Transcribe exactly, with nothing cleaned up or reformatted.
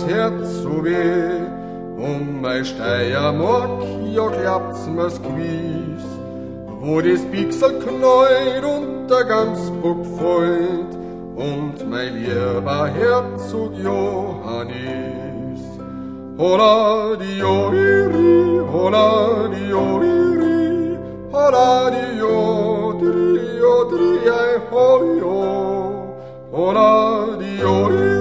das Herz so weh, um mei Steiermark, ja glaubt's mir's gewiss, wo das Pixel knallt und der Gamsbock fällt und mein lieber Herzog Johannes. Hola di iri, hola di iri, hola di odri, odri, ei ho, hola di iri.